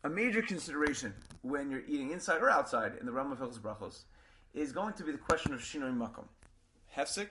A major consideration when you're eating inside or outside in the realm of Hilchos Brachos is going to be the question of Shinoi Makom. Hefsek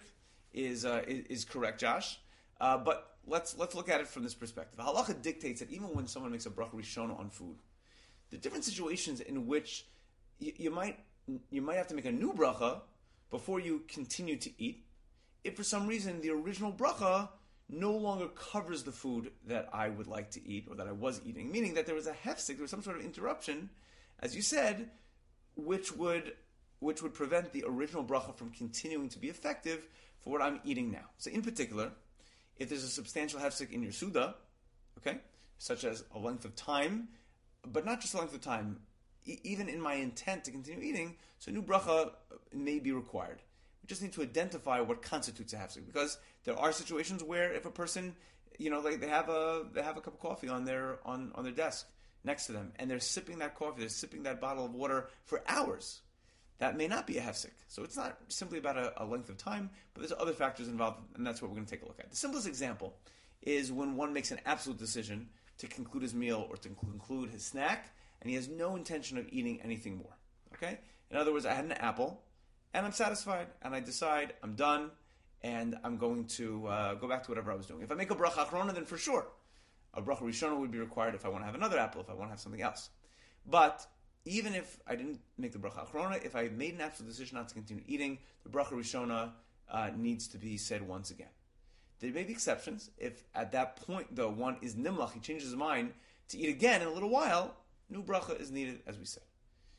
is correct, Josh, but let's look at it from this perspective. Halacha dictates that even when someone makes a bracha rishona on food, the different situations in which you might have to make a new bracha before you continue to eat, if for some reason the original bracha no longer covers the food that I would like to eat or that I was eating, meaning that there was a hefsek, there was some sort of interruption, as you said, which would prevent the original bracha from continuing to be effective for what I'm eating now. So in particular, if there's a substantial hefsek in your suda, okay, such as a length of time, but not just a length of time, even in my intent to continue eating, so a new bracha may be required. We just need to identify what constitutes a hefsek, because there are situations where if a person, like they have a cup of coffee on their desk next to them, and they're sipping that coffee, they're sipping that bottle of water for hours, that may not be a hefsek. So it's not simply about a length of time, but there's other factors involved, and that's what we're going to take a look at. The simplest example is when one makes an absolute decision to conclude his meal or to conclude his snack, and he has no intention of eating anything more. Okay? In other words, I had an apple, and I'm satisfied, and I decide I'm done, and I'm going to go back to whatever I was doing. If I make a bracha achrona, then for sure, a bracha rishona would be required if I want to have another apple, if I want to have something else. But even if I didn't make the bracha achrona, if I made an absolute decision not to continue eating, the bracha rishona needs to be said once again. There may be exceptions. If at that point, though, one is nimlach, he changes his mind to eat again in a little while, new bracha is needed, as we said.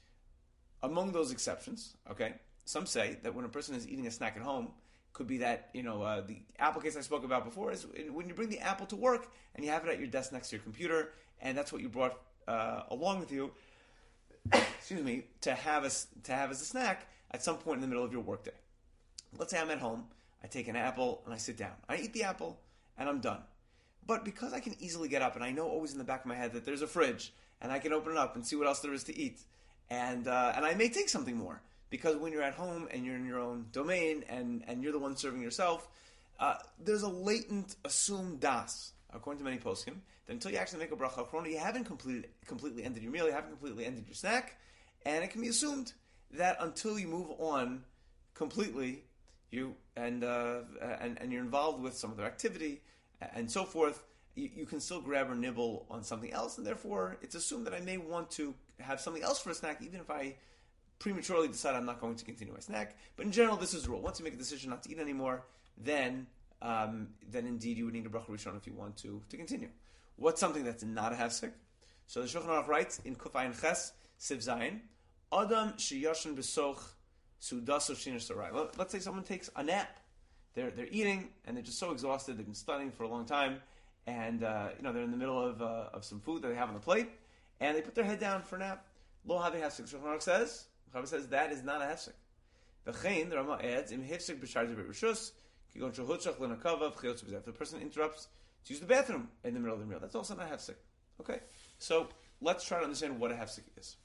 Among those exceptions, okay, some say that when a person is eating a snack at home, could be that, the apple case I spoke about before is when you bring the apple to work and you have it at your desk next to your computer, and that's what you brought along with you, excuse me, to have as a snack at some point in the middle of your workday. Let's say I'm at home, I take an apple and I sit down. I eat the apple and I'm done. But because I can easily get up and I know always in the back of my head that there's a fridge and I can open it up and see what else there is to eat, and I may take something more, because when you're at home and you're in your own domain and you're the one serving yourself, there's a latent assumed das, according to many poskim, that until you actually make a bracha achrona, you haven't completely ended your meal, you haven't completely ended your snack, and it can be assumed that until you move on completely, you're involved with some other activity and so forth, you can still grab or nibble on something else, and therefore it's assumed that I may want to have something else for a snack, even if I prematurely decide I'm not going to continue my snack. But in general, this is the rule. Once you make a decision not to eat anymore, then indeed you would need a bracha rishon if you want to continue. What's something that's not a hefsek? So the Shulchan Aruch writes in Kuf Ayin Ches Siv Zayin, Adam sheyashin b'soch sudaso shiner sarai. Let's say someone takes a nap. They're eating and they're just so exhausted. They've been studying for a long time, and they're in the middle of some food that they have on the plate, and they put their head down for a nap. Lo havi hefsek. Shulchan Aruch says that is not a hefsek. V'chein, the Rama adds, im hefsek b'shar zebet rishus, kigon shehutzach lenakava v'chiyotz b'zeh. If the person interrupts to use the bathroom in the middle of the meal, that's also not a hefsek. Okay, so let's try to understand what a hefsek is.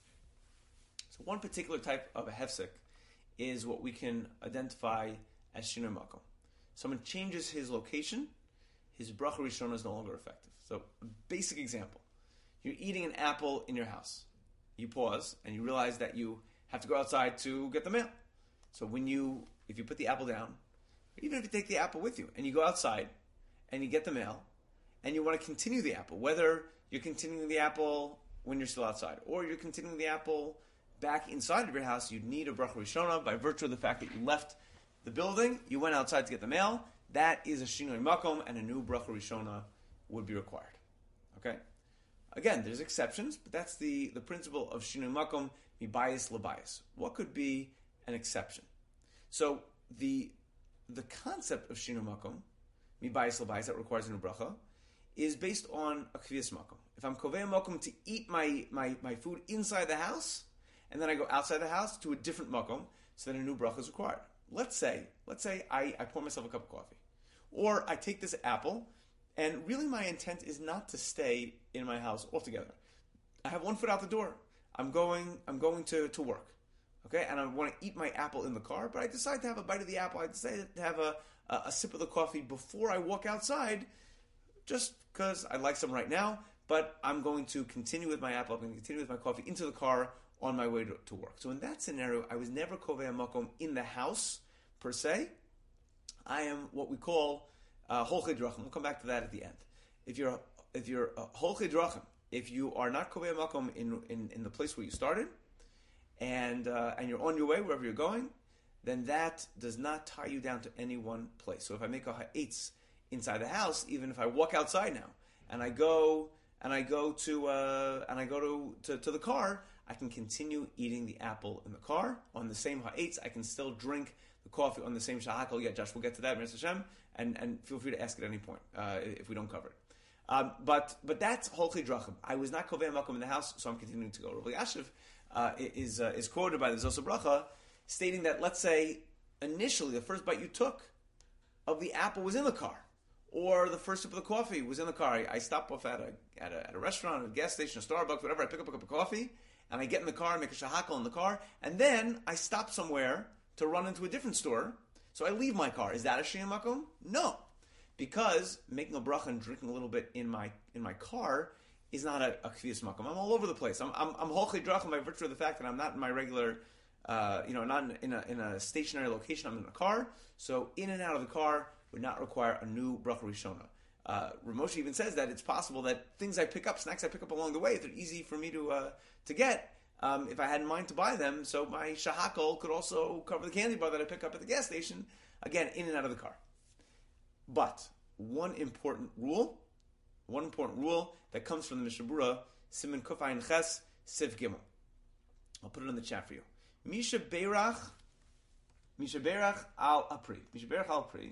So one particular type of a hefsek is what we can identify as shinoi makom. Someone changes his location, his bracha rishona is no longer effective. So a basic example, you're eating an apple in your house. You pause and you realize that you have to go outside to get the mail. So if you put the apple down, even if you take the apple with you and you go outside and you get the mail and you want to continue the apple, whether you're continuing the apple when you're still outside or you're continuing the apple back inside of your house, you need a bracha rishona by virtue of the fact that you left the building, you went outside to get the mail. That is a shinoi makom, and a new bracha rishona would be required. Okay? Again, there's exceptions, but that's the principle of shinoi makom, mibayis labayis. What could be an exception? So the concept of shinoi makom, mibayis labayis, that requires a new bracha, is based on a kviyas makom. If I'm kovei makom to eat my food inside the house, and then I go outside the house to a different makom, so then a new bracha is required. Let's say I pour myself a cup of coffee, or I take this apple, and really my intent is not to stay in my house altogether. I have one foot out the door. I'm going to work, okay, and I want to eat my apple in the car, but I decide to have a bite of the apple. I decide to have a sip of the coffee before I walk outside, just because I like some right now. but I'm going to continue with my apple, I'm going to continue with my coffee into the car on my way to work. So in that scenario, I was never kovei makom in the house, per se. I am what we call holchei drachim. We'll come back to that at the end. If you're holchei drachim, if you are not kovei makom in the place where you started, and you're on your way wherever you're going, then that does not tie you down to any one place. So if I make a ha'etz inside the house, even if I walk outside now and I go to the car, I can continue eating the apple in the car on the same ha'etz. I can still drink the coffee on the same shahakal. Yeah, Josh, we'll get to that, Mr. Hashem, and feel free to ask at any point if we don't cover it. But that's holchei drachim. I was not kovei makom in the house, so I'm continuing to go. Rav Yashiv is quoted by the Zos Bracha, stating that, let's say, initially the first bite you took of the apple was in the car, or the first sip of the coffee was in the car. I stop off at a restaurant, a gas station, a Starbucks, whatever. I pick up a cup of coffee, and I get in the car, make a shahakal in the car, and then I stop somewhere to run into a different store, so I leave my car. Is that a shiyam makom? No, because making a bracha and drinking a little bit in my car is not a kfiyas makom. I'm all over the place. I'm holchei drachim by virtue of the fact that I'm not in my regular, not in a stationary location. I'm in a car, so in and out of the car would not require a new bracha rishona. Ramosha even says that it's possible that things I pick up, snacks I pick up along the way, if they're easy for me to get, if I had in mind to buy them, so my shahakal could also cover the candy bar that I pick up at the gas station, again, in and out of the car. But one important rule that comes from the Mishnah Berurah, Siman Kuf Ayin Ches, Siv Gimel. I'll put it in the chat for you. Misha Beirach al Apri.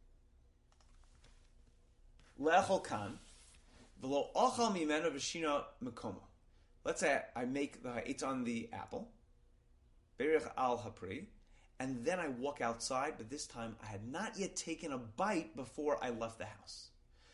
Le'echol kan, v'lo ochal mimeno v'shina mekoma. Let's say I make the ha'etz on the apple, Beirach al Hapri, and then I walk outside, but this time I had not yet taken a bite before I left the house.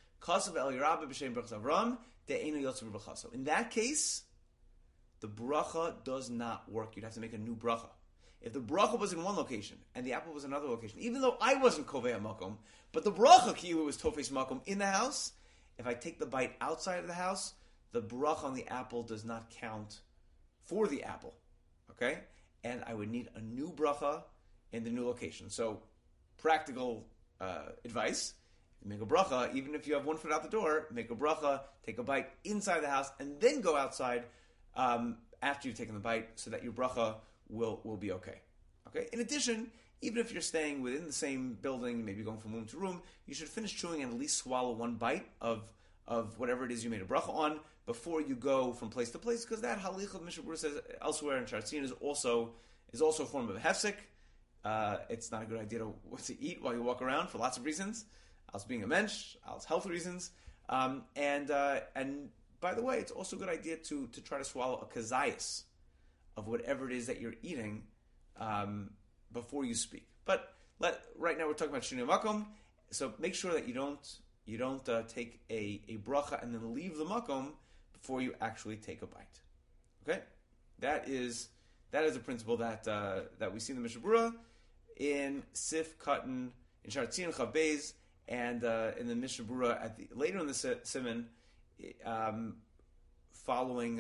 In that case, the bracha does not work. You'd have to make a new bracha. If the bracha was in one location and the apple was in another location, even though I wasn't kovei makom, but the bracha kiyu was tofes makom in the house, if I take the bite outside of the house, the bracha on the apple does not count for the apple. Okay? And I would need a new bracha in the new location. So, practical advice: make a bracha, even if you have 1 foot out the door. Make a bracha, take a bite inside the house, and then go outside after you've taken the bite, so that your bracha will be okay. Okay. In addition, even if you're staying within the same building, maybe going from room to room, you should finish chewing and at least swallow one bite of whatever it is you made a bracha on before you go from place to place, because that halich of Mishnah Berurah says elsewhere in Shartzin is also a form of a hefsek. It's not a good idea to eat while you walk around for lots of reasons. Als being a mensch, als health reasons, and by the way, it's also a good idea to try to swallow a kazayas of whatever it is that you're eating before you speak. But right now we're talking about shinui makom, so make sure that you don't take a bracha and then leave the makom before you actually take a bite. Okay, that is a principle that we see in the Mishnah Berurah in Sif Katan, in Shartzin Chav Beis, and in the Mishnah Berurah later in the Siman, following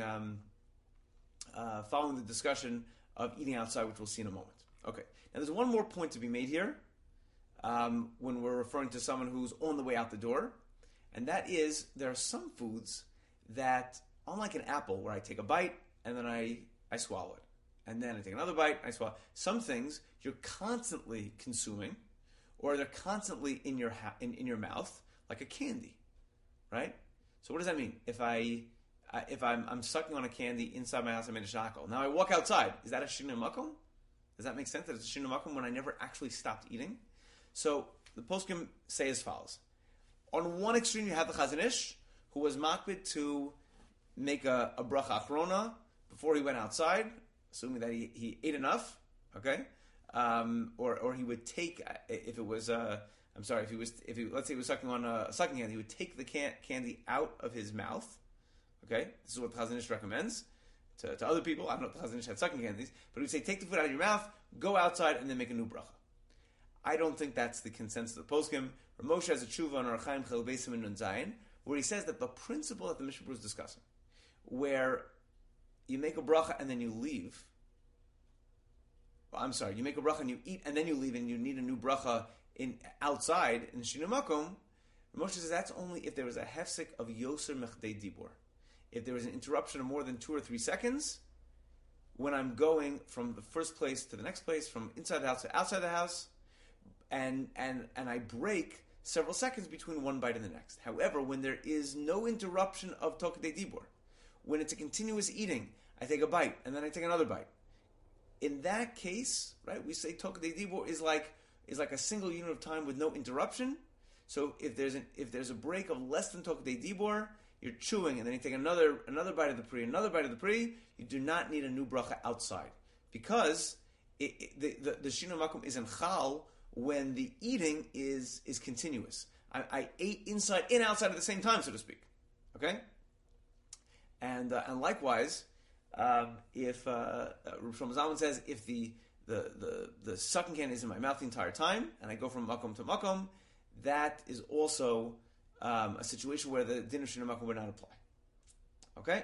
the discussion of eating outside, which we'll see in a moment. Okay, now there's one more point to be made here when we're referring to someone who's on the way out the door, and that is there are some foods that, unlike an apple, where I take a bite and then I swallow it, and then I take another bite, I swallow. Some things you're constantly consuming, or they're constantly in your mouth, like a candy, right? So what does that mean? If I'm sucking on a candy inside my house, I made a shakal. Now I walk outside. Is that a shinui makom? Does that make sense that it's a shinui makom when I never actually stopped eating? So the poskim say as follows: on one extreme, you have the Chazon Ish, who was makbid to make a bracha achrona before he went outside, assuming that he ate enough. Okay, or he would take, if it was let's say he was sucking on a sucking hand, he would take the candy out of his mouth. Okay, this is what the Chazon Ish recommends to other people. I don't know if the Chazon Ish had sucking candies, but he would say, take the food out of your mouth, go outside, and then make a new bracha. I don't think that's the consensus of the poskim. Ramosha has a tshuva on Archaim Chel Beisim and Nun Zayin. where he says that the principle that the Mishnah Berurah is discussing, where you make a bracha and then you leave. Well, I'm sorry, you make a bracha and you eat and then you leave and you need a new bracha outside in Shinui Makom. Moshe says that's only if there was a hefsek of Yoser Mechdei Dibur. If there was an interruption of more than 2 or 3 seconds, when I'm going from the first place to the next place, from inside the house to outside the house, and I break several seconds between one bite and the next. However, when there is no interruption of Tokadei Dibur, when it's a continuous eating, I take a bite and then I take another bite. In that case, right, we say Tokadei Dibur is like a single unit of time with no interruption. So if there's a break of less than Tokadei Dibur, you're chewing and then you take another bite of the pri, you do not need a new bracha outside. Because the Shinui Makom is in Chal when the eating is continuous. I ate inside and outside at the same time, so to speak. Okay? And likewise, if Rav Shlomo Zalman says if the sucking can is in my mouth the entire time and I go from makom to makom, that is also a situation where the din of Shinui Makom would not apply. Okay?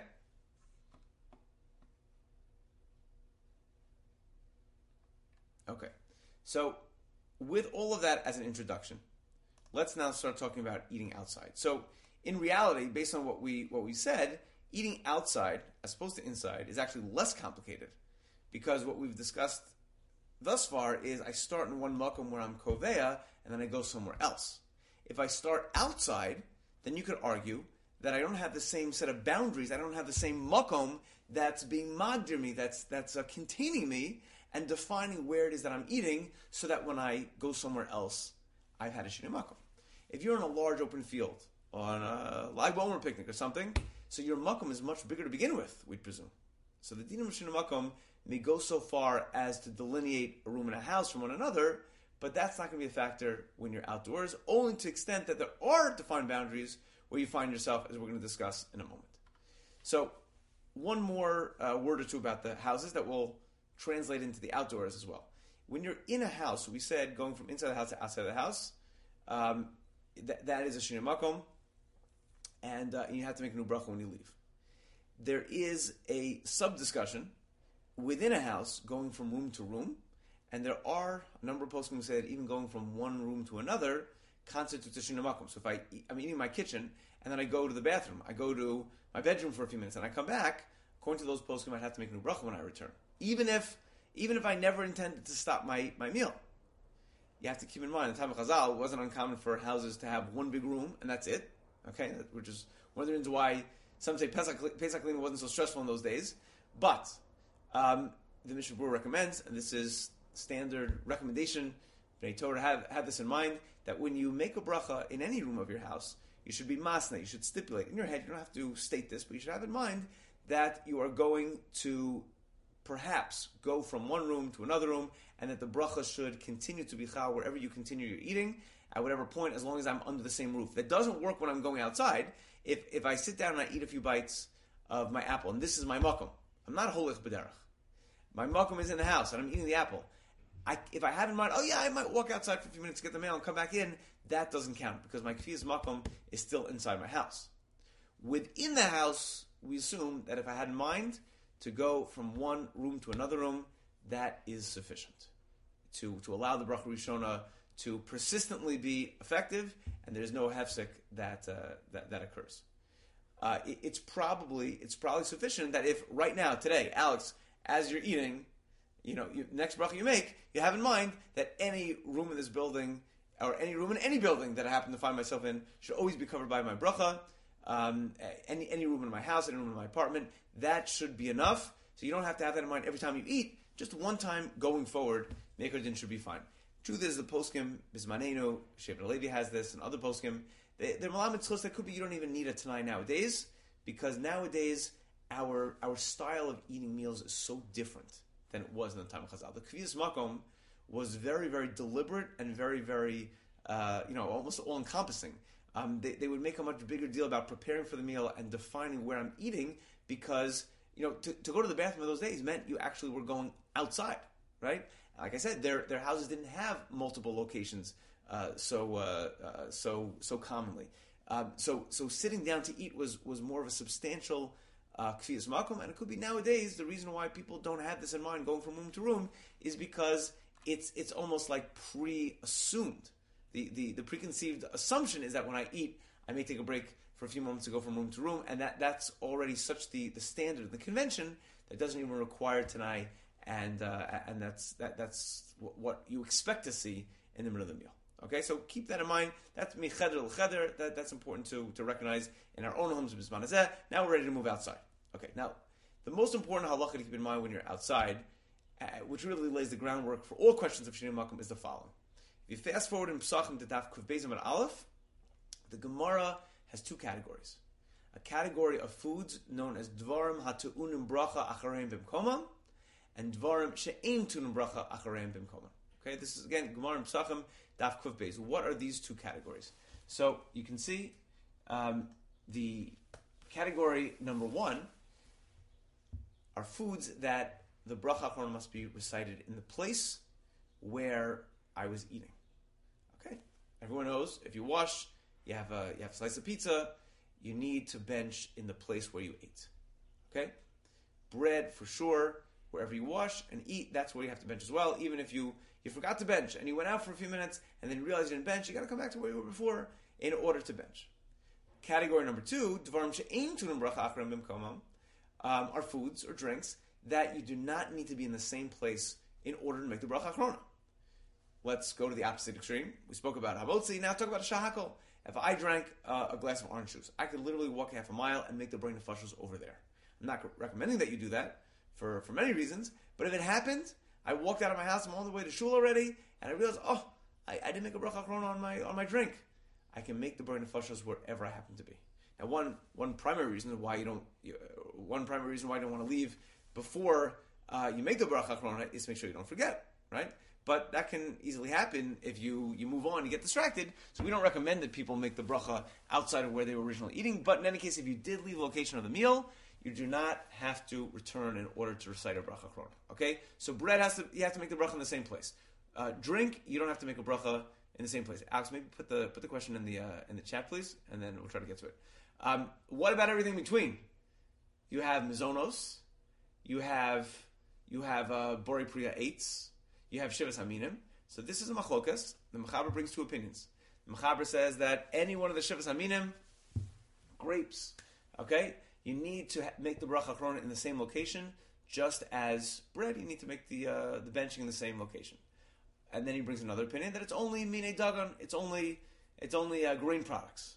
Okay. So, with all of that as an introduction, let's now start talking about eating outside. So, in reality, based on what we said, eating outside as opposed to inside is actually less complicated, because what we've discussed thus far is I start in one makom where I'm koveya and then I go somewhere else. If I start outside, then you could argue that I don't have the same set of boundaries, I don't have the same makom that's being magdir me, that's containing me and defining where it is that I'm eating, so that when I go somewhere else, I've had a Shinui Makom. If you're in a large open field, on a Lag BaOmer picnic or something, so your makom is much bigger to begin with, we'd presume. So the din of Shinui Makom may go so far as to delineate a room and a house from one another, but that's not going to be a factor when you're outdoors, only to the extent that there are defined boundaries where you find yourself, as we're going to discuss in a moment. So, one more word or two about the houses that will translate into the outdoors as well. When you're in a house, we said going from inside the house to outside the house, that is a Shinui Makom, and you have to make a new bracha when you leave. There is a sub-discussion within a house going from room to room, and there are a number of poskim who say that even going from one room to another constitutes a Shinui Makom. So if I'm eating in my kitchen, and then I go to the bathroom, I go to my bedroom for a few minutes, and I come back, according to those poskim, I'd have to make a new bracha when I return. Even if I never intended to stop my meal. You have to keep in mind, the time of Chazal, it wasn't uncommon for houses to have one big room, and that's it. Okay, which is one of the reasons why some say Pesach cleaning wasn't so stressful in those days. But the Mishnah Berurah recommends, and this is standard recommendation, Bnei Torah have this in mind, that when you make a bracha in any room of your house, you should be masna, you should stipulate in your head, you don't have to state this, but you should have in mind that you are going to perhaps go from one room to another room, and that the bracha should continue to be chal wherever you continue your eating, at whatever point, as long as I'm under the same roof. That doesn't work when I'm going outside. If I sit down and I eat a few bites of my apple, and this is my makom, I'm not holich b'derech. My makom is in the house, and I'm eating the apple. If I have in mind, I might walk outside for a few minutes to get the mail and come back in, that doesn't count, because my kfiyas makom is still inside my house. Within the house, we assume that if I had in mind to go from one room to another room, that is sufficient to allow the bracha rishona to persistently be effective, and there's no hefsek that occurs. It's probably sufficient that if right now, today, Alex, as you're eating, next bracha you make, you have in mind that any room in this building, or any room in any building that I happen to find myself in, should always be covered by my bracha. Any room in my house, any room in my apartment, that should be enough. So you don't have to have that in mind every time you eat. Just one time going forward, Meikar Din should be fine. Truth is, the poskim, Bismanenu, Shevet Levi has this, and other poskim, they're malamed tzchus that could be you don't even need a Tanai nowadays, because nowadays our style of eating meals is so different than it was in the time of Chazal. The Kviyas Makom was very, very deliberate and very, very, almost all-encompassing. They would make a much bigger deal about preparing for the meal and defining where I'm eating, because to go to the bathroom in those days meant you actually were going outside, right? Like I said, their houses didn't have multiple locations so commonly. So sitting down to eat was more of a substantial kfiyas makom, and it could be nowadays the reason why people don't have this in mind going from room to room is because it's almost like pre-assumed. The preconceived assumption is that when I eat, I may take a break for a few moments to go from room to room, and that's already such the standard, the convention, that doesn't even require Tanai, and that's what you expect to see in the middle of the meal. Okay, so keep that in mind. That's micheder l'cheder. That's important to recognize in our own homes. Now we're ready to move outside. Okay, now the most important halacha to keep in mind when you're outside, which really lays the groundwork for all questions of Shinui Makom, is the following. If you fast forward in Pesachim to Daf Kuf Beis Amud Aleph, the Gemara has two categories. A category of foods known as Dvarim HaTu'unim Bracha Achareim Bimkomam, and Dvarim She'ein Tu'unim Bracha Achareim Bimkomam. Okay, this is again Gemara in Pesachim Daf Kuf Beis. What are these two categories? So you can see the category number one are foods that the bracha achrona must be recited in the place where I was eating. Okay, everyone knows if you wash, you have a slice of pizza, you need to bench in the place where you ate. Okay, bread for sure. Wherever you wash and eat, that's where you have to bench as well. Even if you forgot to bench and you went out for a few minutes and then you realized you didn't bench, you got to come back to where you were before in order to bench. Category number two, Dvarim she'ein tu'unim bracha achareim bimkomam, are foods or drinks that you do not need to be in the same place in order to make the bracha achrona. Let's go to the opposite extreme. We spoke about habotzi, now talk about a shahakol. If I drank a glass of orange juice, I could literally walk half a mile and make the brain nefashos over there. I'm not recommending that you do that for many reasons, but if it happened, I walked out of my house, I'm on the way to shul already, and I realized, I didn't make a bracha achrona on my drink. I can make the brain nefashos wherever I happen to be. Now, one primary reason why you don't want to leave before you make the bracha achrona is to make sure you don't forget, right? But that can easily happen if you move on, you get distracted. So we don't recommend that people make the bracha outside of where they were originally eating. But in any case, if you did leave the location of the meal, you do not have to return in order to recite a bracha achrona. Okay? So bread you have to make the bracha in the same place. Drink, you don't have to make a bracha in the same place. Alex, maybe put the question in the chat, please, and then we'll try to get to it. What about everything between? You have mizonos, you have borei priya eights, you have shivas haminim. So this is a machlokas. The Mechaber brings two opinions. The Mechaber says that any one of the shivas haminim, grapes, okay, you need to make the bracha achrona in the same location, just as bread, you need to make the benching in the same location. And then he brings another opinion that it's only minei dagan, it's only grain products.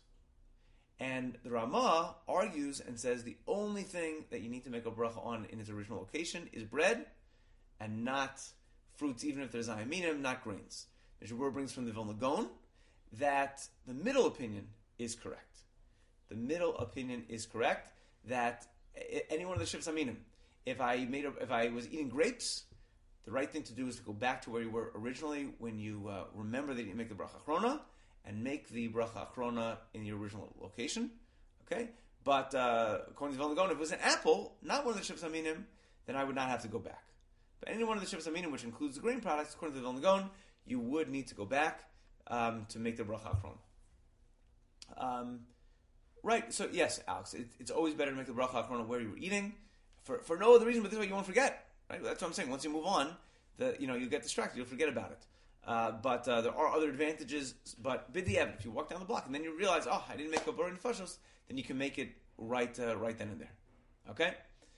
And the Ramah argues and says the only thing that you need to make a bracha on in its original location is bread and not fruits, even if there's ayaminim, not grains. The Jabur brings from the Vilna Gaon that the middle opinion is correct. The middle opinion is correct that any one of the shivs aminim, if I was eating grapes, the right thing to do is to go back to where you were originally when you remember that you make the bracha achrona, and make the bracha achrona in the original location. Okay? But according to the Vilna Gaon, if it was an apple, not one of the shivs aminim, then I would not have to go back. But any one of the shivs aminim, which includes the grain products, according to the Vilna Gaon, you would need to go back to make the bracha achrona. Right, so yes, Alex, it's always better to make the bracha achrona where you were eating, for no other reason but this way you won't forget. Right? That's what I'm saying. Once you move on, you get distracted, you'll forget about it. But there are other advantages. But b'diavad, if you walk down the block and then you realize, I didn't make a borei nefashos, then you can make it right then and there. Okay.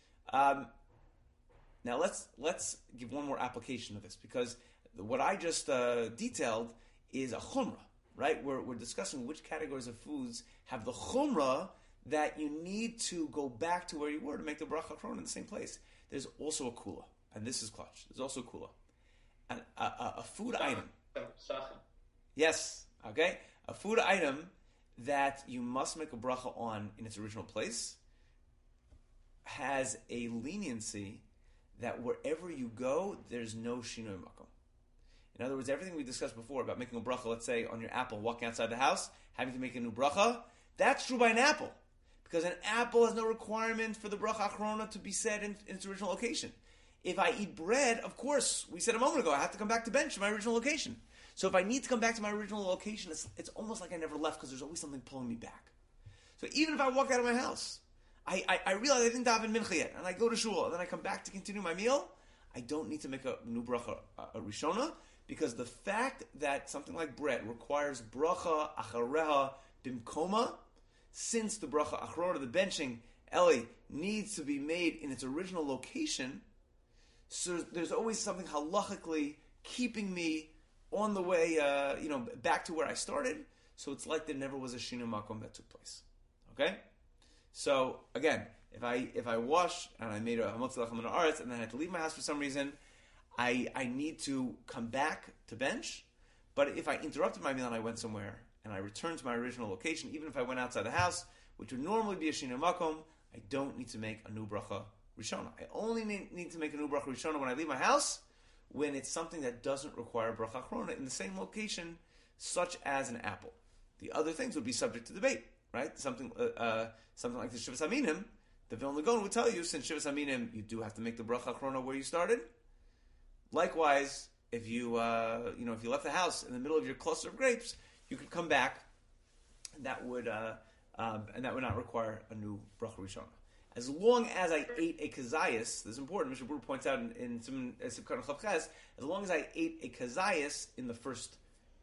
Now let's give one more application of this, because what I just detailed is a chumrah. Right, we're discussing which categories of foods have the chumrah that you need to go back to where you were to make the bracha achrona in the same place. There's also a kula, and this is clutch. There's also a kula. And a food item. Yes, okay? A food item that you must make a bracha on in its original place has a leniency that wherever you go, there's no shinui makom. In other words, everything we discussed before about making a bracha, let's say on your apple, walking outside the house, having to make a new bracha, that's true by an apple. Because an apple has no requirement for the bracha achrona to be said in its original location. If I eat bread, of course, we said a moment ago, I have to come back to bench in my original location. So if I need to come back to my original location, it's almost like I never left because there's always something pulling me back. So even if I walk out of my house, I realize I didn't daven mincha yet, and I go to shul, and then I come back to continue my meal, I don't need to make a new bracha, a rishona, because the fact that something like bread requires bracha achareha bimkoma, since the bracha achrona, the benching, Eli, needs to be made in its original location, so there's always something halachically keeping me on the way, back to where I started. So it's like there never was a shina makom that took place. Okay, so again, if I wash and I made a hamotzi lachem min haaretz and then I had to leave my house for some reason, I need to come back to bench. But if I interrupted my meal and I went somewhere and I returned to my original location, even if I went outside the house, which would normally be a shina makom, I don't need to make a new bracha rishona. I only need to make a new bracha rishona when I leave my house, when it's something that doesn't require bracha achrona in the same location, such as an apple. The other things would be subject to debate, right? Something like the Shivas Aminim, the Vilna Gaon would tell you, since Shivas Aminim, you do have to make the bracha achrona where you started. Likewise, if you left the house in the middle of your cluster of grapes, you could come back, and that would not require a new bracha rishona. As long as I ate a kazayas, this is important. Mishnah Berurah points out in Sivkar Chavches, as long as I ate a kazayas in the first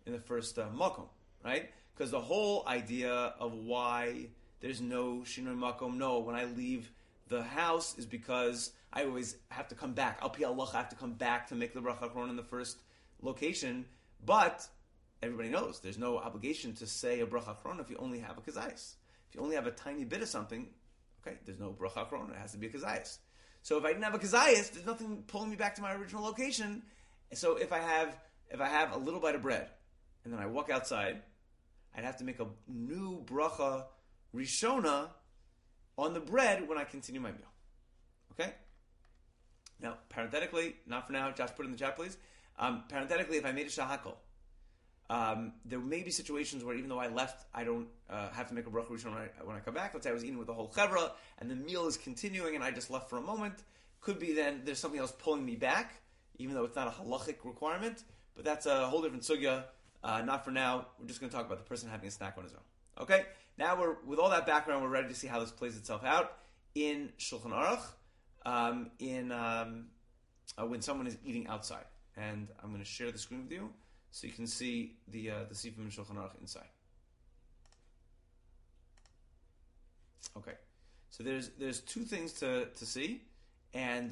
makom, right? Because the whole idea of why there's no shinoi makom, no, when I leave the house, is because I always have to come back. Al pi halacha, I have to come back to make the bracha achrona in the first location. But everybody knows there's no obligation to say a bracha achrona if you only have a kazayas. If you only have a tiny bit of something, okay, there's no bracha achrona. It has to be a kazayas. So if I didn't have a kazayas, there's nothing pulling me back to my original location. So if I have a little bite of bread and then I walk outside, I'd have to make a new bracha rishona on the bread when I continue my meal. Okay? Now, parenthetically, not for now, Josh, put it in the chat, please. Parenthetically, if I made a shahakal, there may be situations where even though I left, I don't have to make a bracha rishona when I come back. Let's say I was eating with the whole chevra, and the meal is continuing, and I just left for a moment. Could be then there's something else pulling me back, even though it's not a halachic requirement. But that's a whole different sugya. Not for now. We're just going to talk about the person having a snack on his own. Okay? Now with all that background, we're ready to see how this plays itself out in Shulchan Aruch, when someone is eating outside. And I'm going to share the screen with you so you can see the Sifim in Shulchan Aruch inside. Okay. So there's two things to see, and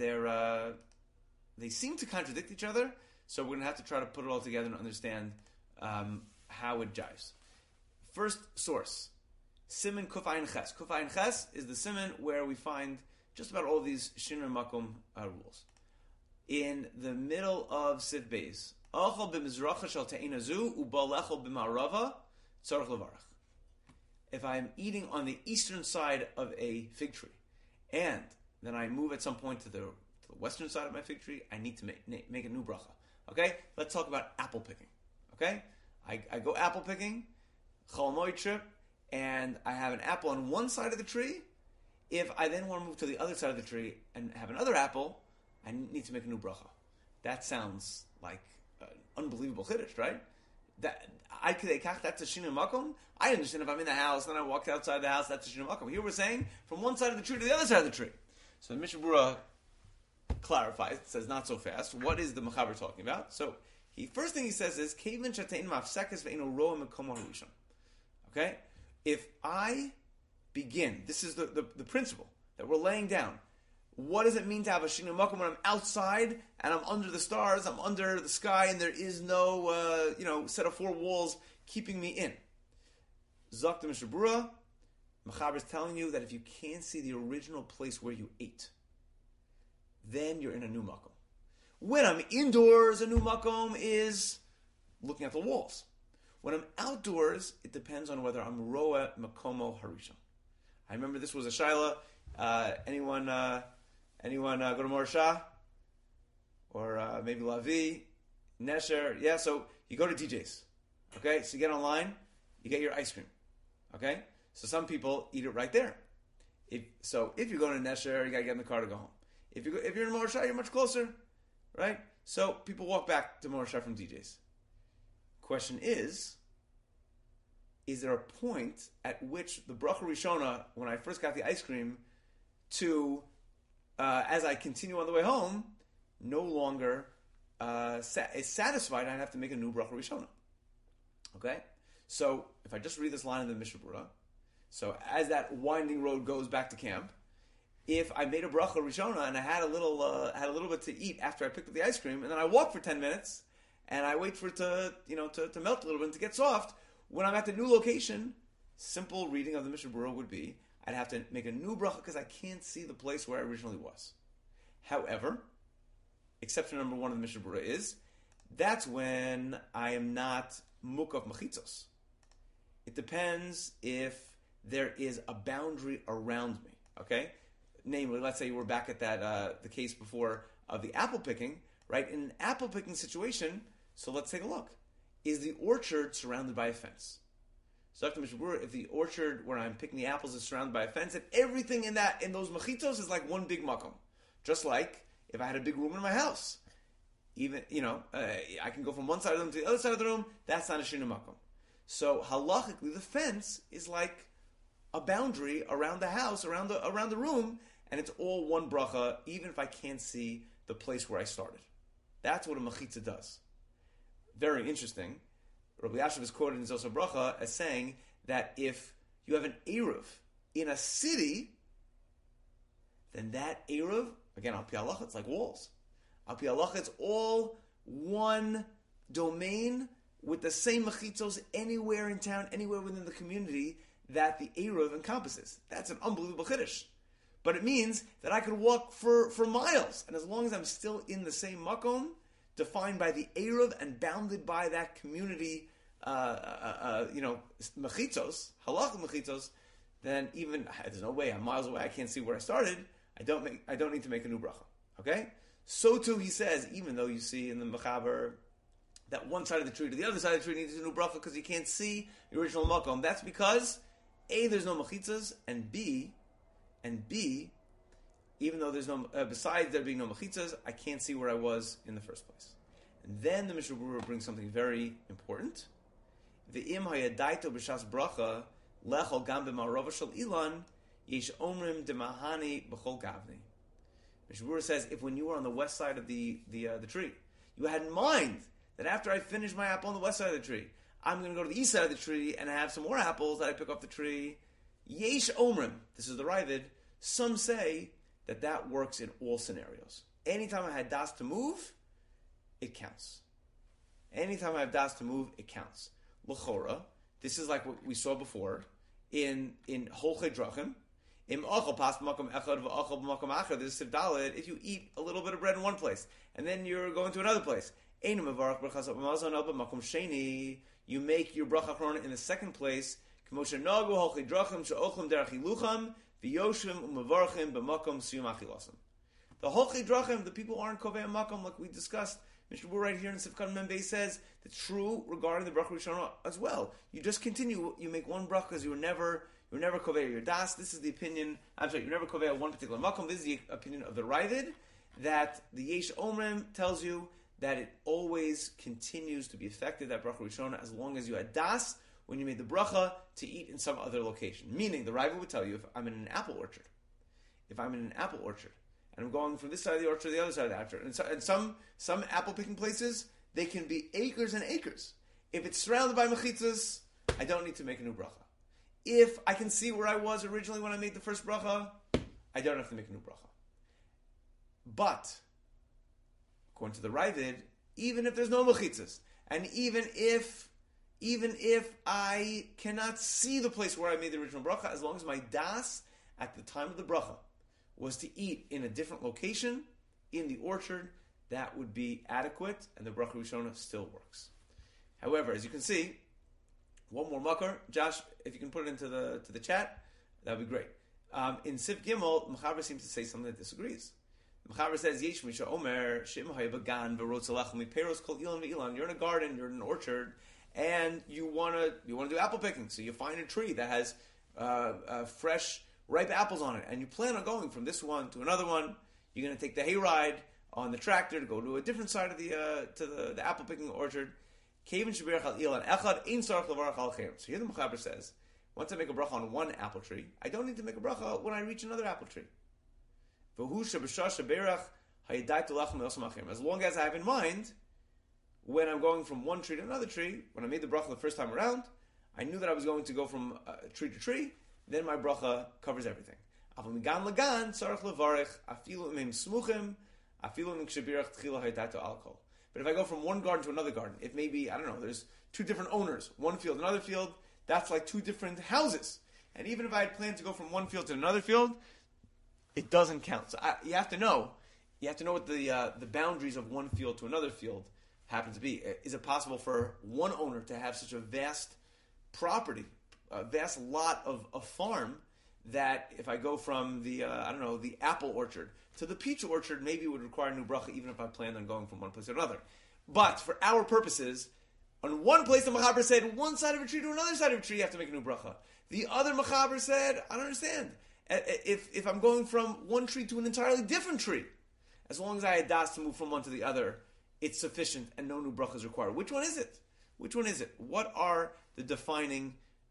they seem to contradict each other, so we're going to have to try to put it all together and understand how it jives. First source, Siman Kuf Ayin Ches. Kuf Ayin Ches is the Siman where we find just about all these Shinur Makom rules. In the middle of Siv Beis, Achal b'mizracha shel te'ina zu u'balechol b'ma'arava tzarich levarach. If I'm eating on the eastern side of a fig tree, and then I move at some point to the western side of my fig tree, I need to make a new bracha. Okay? Let's talk about apple picking. Okay? I go apple picking, Chol Hamoed trip, and I have an apple on one side of the tree. If I then want to move to the other side of the tree and have another apple, I need to make a new bracha. That sounds like an unbelievable chiddush, right? That's a shinui makom. I understand if I'm in the house, then I walked outside the house, that's a shinui makom. Here we're saying from one side of the tree to the other side of the tree. So the Mishnah Berurah clarifies, says not so fast. What is the Mechaber talking about? So first thing he says is Kevin shatein mafsekes ve'ino roa mekom harishon. Okay, if I begin, this is the principle that we're laying down. What does it mean to have a shinui makom when I'm outside and I'm under the stars, I'm under the sky, and there is no set of four walls keeping me in? Zok the Mishnah Berurah, Mechaber is telling you that if you can't see the original place where you ate, then you're in a new makom. When I'm indoors, a new makom is looking at the walls. When I'm outdoors, it depends on whether I'm roa makomo harishon. I remember this was a shaila. Anyone go to Morsha? Or maybe Lavi, Nesher? Yeah, so you go to DJ's. Okay, so you get online, you get your ice cream. Okay, so some people eat it right there. If you go to Nesher, you got to get in the car to go home. If you're in Morsha, you're much closer, right? So people walk back to Morsha from DJ's. Question is there a point at which the bracha rishona, when I first got the ice cream, to as I continue on the way home, no longer is satisfied, I have to make a new bracha rishona. Okay? So, if I just read this line in the Mishnah Berurah, so as that winding road goes back to camp, if I made a bracha rishona and I had a little bit to eat after I picked up the ice cream, and then I walk for 10 minutes, and I wait for it to melt a little bit and to get soft, when I'm at the new location, simple reading of the Mishnah Berurah would be, I'd have to make a new bracha because I can't see the place where I originally was. However, exception number one of the Mishnah Berurah is, that's when I am not mukaf mechitzos. It depends if there is a boundary around me, okay? Namely, let's say we're back at that the case before of the apple picking, right? In an apple picking situation, so let's take a look. Is the orchard surrounded by a fence? So Dr. Mishnah Berurah, if the orchard where I'm picking the apples is surrounded by a fence, and everything in those mechitzos is like one big makom. Just like if I had a big room in my house. Even, I can go from one side of the room to the other side of the room, that's not a shinu makom. So halachically, the fence is like a boundary around the house, around the room, and it's all one bracha, even if I can't see the place where I started. That's what a mechitza does. Very interesting. Rabbi Yashiv is quoted in Zosar Bracha as saying that if you have an Eruv in a city, then that Eruv, again, Al Pi Halacha, it's like walls. Al Pi Halacha, it's all one domain with the same mechitzos anywhere in town, anywhere within the community that the Eruv encompasses. That's an unbelievable chiddush. But it means that I could walk for miles, and as long as I'm still in the same makom, defined by the Eruv and bounded by that community, mechitzos, halacha mechitzos, then even there's no way I'm miles away. I can't see where I started. I don't need to make a new bracha. Okay. So too, he says, even though you see in the mechaber that one side of the tree to the other side of the tree needs a new bracha because you can't see the original makom. That's because A, there's no mechitzos, and B, even though there's no, besides there being no mechitzas, I can't see where I was in the first place. And then the Mishnah Berurah brings something very important. Ve'im hayadaito b'shas bracha lechol gam b'marova shel ilan yesh omrim demahani b'chol gavni. Mishnah Berurah says, if when you were on the west side of the tree, you had in mind that after I finish my apple on the west side of the tree, I'm going to go to the east side of the tree and have some more apples that I pick off the tree. Yesh omrim, this is the Ravid. Some say that works in all scenarios. Anytime I had das to move, it counts. Anytime I have das to move, it counts. L'chora, this is like what we saw before in Holchei Drachim. Im achal pas b'makom echad v'achal b'makom achad. This is Sivdalit. If you eat a little bit of bread in one place and then you're going to another place, you make your bracha achrona in the second place. The Holchei Drachim, the people aren't kovei makom, like we discussed. Mishnah Berurah right here in Sivkat Membei says that's true regarding the bracha rishona as well. You just continue. You make one bracha because you were never kovei your das. This is the opinion. I'm sorry, you never kovei one particular makom. This is the opinion of the Ravid, that the Yesh Omrim tells you that it always continues to be effective, that bracha rishona, as long as you had das when you made the bracha to eat in some other location. Meaning, the Ravid would tell you, if I'm in an apple orchard, and I'm going from this side of the orchard to the other side of the orchard, and some apple picking places, they can be acres and acres. If it's surrounded by mechitzas, I don't need to make a new bracha. If I can see where I was originally when I made the first bracha, I don't have to make a new bracha. But, according to the Ravid, even if there's no mechitzas, and even if I cannot see the place where I made the original bracha, as long as my das at the time of the bracha was to eat in a different location, in the orchard, that would be adequate, and the bracha rishona still works. However, as you can see, one more makar, Josh, if you can put it into the chat, that would be great. In Sif Gimel, Mechaber seems to say something that disagrees. Mechaber says, Yesh Misha Omer, Shim Hayabagan, Verotz Alachmi, Peros Kol Ilan Ve'ilan. You're in a garden, you're in an orchard, and you want to do apple picking. So you find a tree that has fresh, ripe apples on it, and you plan on going from this one to another one. You're going to take the hayride on the tractor to go to a different side of the apple picking orchard, Kevin Shabirach al Ilan Echad Ein Sarach Levarach al Cherem. So here the Mechaber says, once I make a bracha on one apple tree, I don't need to make a bracha when I reach another apple tree. As long as I have in mind, when I'm going from one tree to another tree, when I made the bracha the first time around, I knew that I was going to go from tree to tree, then my bracha covers everything. But if I go from one garden to another garden, if maybe, I don't know, there's two different owners, one field, another field, that's like two different houses. And even if I had planned to go from one field to another field, it doesn't count. So you have to know what the boundaries of one field to another field happen to be. Is it possible for one owner to have such a vast property, a vast lot of a farm, that if I go from the apple orchard to the peach orchard, maybe it would require a new bracha, even if I planned on going from one place to another. But for our purposes, on one place the Mechaber said one side of a tree to another side of a tree you have to make a new bracha. The other Mechaber said, I don't understand. If I'm going from one tree to an entirely different tree, as long as I had das to move from one to the other, it's sufficient and no new bracha is required. Which one is it? What are the defining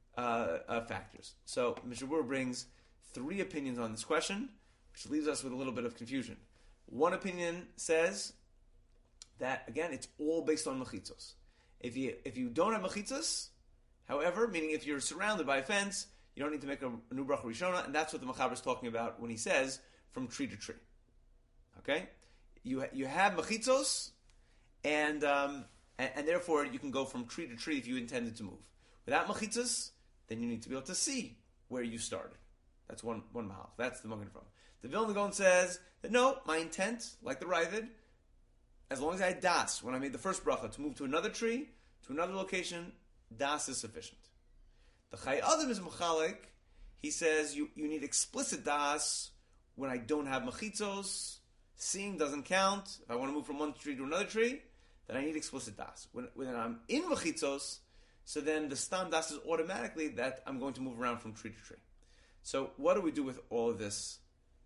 factors? So Mishabur brings three opinions on this question, which leaves us with a little bit of confusion. One opinion says that, again, it's all based on mechitzos. If you don't have mechitzos, however, meaning if you're surrounded by a fence, you don't need to make a new bracha rishona, and that's what the Mechaber is talking about when he says from tree to tree. Okay, you have mechitzos, and therefore you can go from tree to tree if you intended to move. Without mechitzos, then you need to be able to see where you started. That's one mahal. That's the Magen Avraham. The Vilna Gaon says that no, my intent, like the Ravid, as long as I had das when I made the first bracha to move to another tree, to another location, das is sufficient. The Chai Adam is mechalik. He says you need explicit das when I don't have mechitzos. Seeing doesn't count. If I want to move from one tree to another tree, then I need explicit das. When I'm in mechitzos, so then the stam das is automatically that I'm going to move around from tree to tree. So what do we do with all of this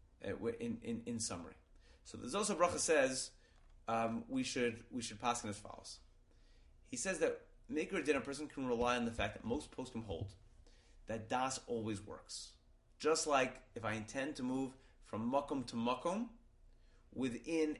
in summary? So the Zos HaBracha says we should paskin as follows. He says that Maker Din, a person can rely on the fact that most poskim hold that das always works. Just like if I intend to move from makom to makom within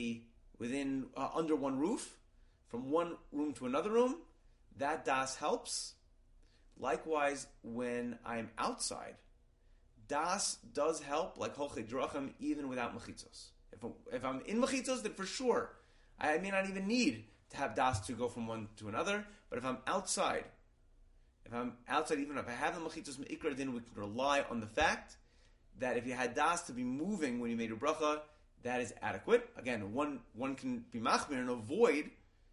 under one roof, from one room to another room, that das helps. Likewise, when I'm outside, das does help, like holchei drachim, even without mechitzos. If I'm in mechitzos, then for sure I may not even need to have das to go from one to another. But if I'm outside, even if I have the mechitzos meikar din, we can rely on the fact that if you had das to be moving when you made your bracha, that is adequate. Again, one can be machmir and avoid,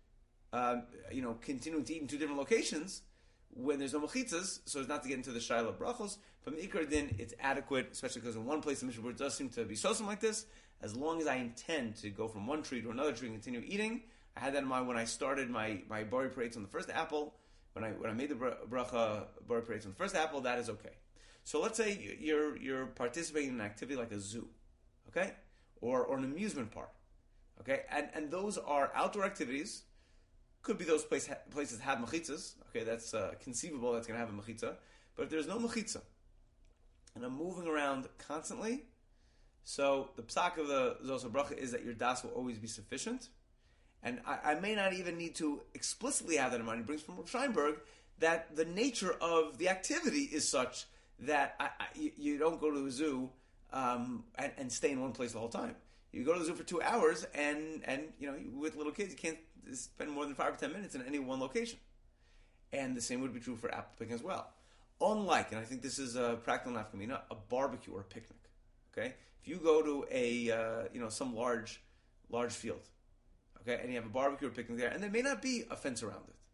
continuing to eat in two different locations when there's no mechitzas, so as not to get into the shaila of brachos. But meikar din, it's adequate, especially because in one place the Mishnah does seem to be sosim like this. As long as I intend to go from one tree to another tree and continue eating, I had that in mind when I started my bari prates on the first apple. When I made the bracha bari prates on the first apple, that is okay. So let's say you're participating in an activity like a zoo, okay, or an amusement park, okay, and those are outdoor activities. Could be those places have mechitzas. Okay, that's conceivable. That's going to have a mechitza. But if there's no mechitza, and I'm moving around constantly, so the psak of the Zos HaBracha is that your das will always be sufficient. And I may not even need to explicitly have that in mind. He brings from Steinberg that the nature of the activity is such that you don't go to a zoo and stay in one place the whole time. You go to the zoo for 2 hours, and with little kids, you can't spend more than 5 or 10 minutes in any one location. And the same would be true for apple picking as well. Unlike, and I think this is a practical nafkamina, a barbecue or a picnic. Okay, if you go to a some large field, okay, and you have a barbecue or picnic there, and there may not be a fence around it.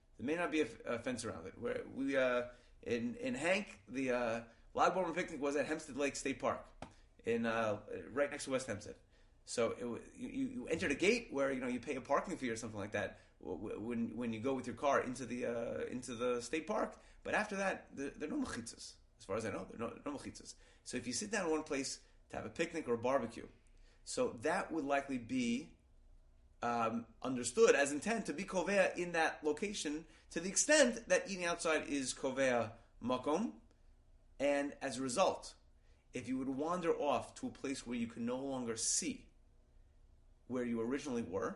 Where we in Hank, the Lag BaOmer picnic was at Hempstead Lake State Park, in right next to West Hempstead. So you entered a gate where you pay a parking fee or something like that when you go with your car into the state park. But after that, there are no mechitzas. As far as I know, there are no mechitzas. So if you sit down in one place to have a picnic or a barbecue, so that would likely be understood as intent to be kovea in that location to the extent that eating outside is kovea makom. And as a result, if you would wander off to a place where you can no longer see where you originally were,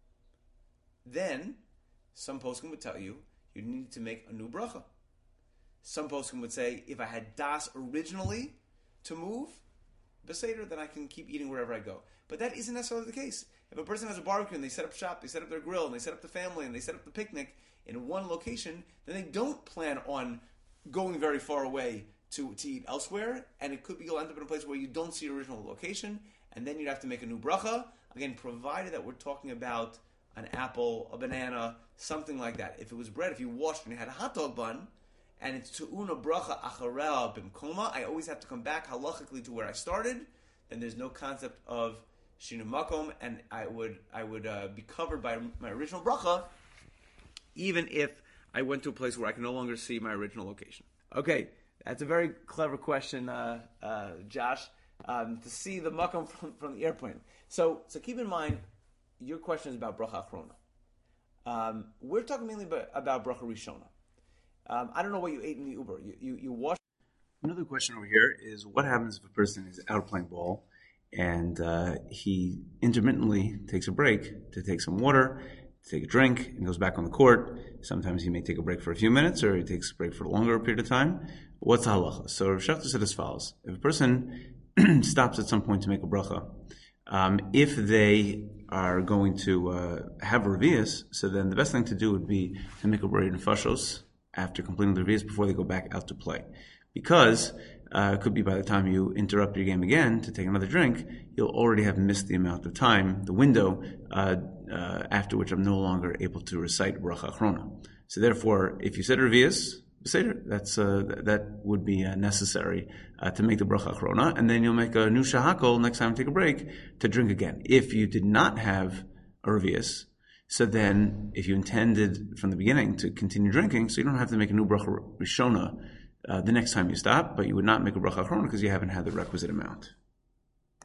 then some poskim would tell you you need to make a new bracha. Some poskim would say, if I had das originally to move, beseder, then I can keep eating wherever I go. But that isn't necessarily the case. If a person has a barbecue and they set up shop, they set up their grill, and they set up the family, and they set up the picnic in one location, then they don't plan on going very far away to eat elsewhere, and it could be you'll end up in a place where you don't see your original location, and then you'd have to make a new bracha, again, provided that we're talking about an apple, a banana, something like that. If it was bread, if you washed and you had a hot dog bun, and it's tu'una bracha acharea bimkoma, I always have to come back halachically to where I started, then there's no concept of shinu makom, and I would be covered by my original bracha, even if I went to a place where I can no longer see my original location. Okay, that's a very clever question, Josh, to see the makom from the airplane. So keep in mind, your question is about bracha achrona. We're talking mainly about bracha rishona. I don't know what you ate in the Uber. You washed. Another question over here is, what happens if a person is out playing ball and he intermittently takes a break to take some water, to take a drink, and goes back on the court? Sometimes he may take a break for a few minutes, or he takes a break for a longer period of time. What's the halacha? So Rav Shachar said as follows: if a person stops at some point to make a bracha, if they are going to have revius, so then the best thing to do would be to make a braid nefashos after completing the revius before they go back out to play. Because it could be by the time you interrupt your game again to take another drink, you'll already have missed the amount of time, the window, after which I'm no longer able to recite bracha achrona. So therefore, if you said revius, that would be necessary to make the bracha achrona, and then you'll make a new shahakol next time you take a break to drink again. If you did not have a revius, so then if you intended from the beginning to continue drinking, so you don't have to make a new bracha rishona the next time you stop, but you would not make a bracha achrona because you haven't had the requisite amount.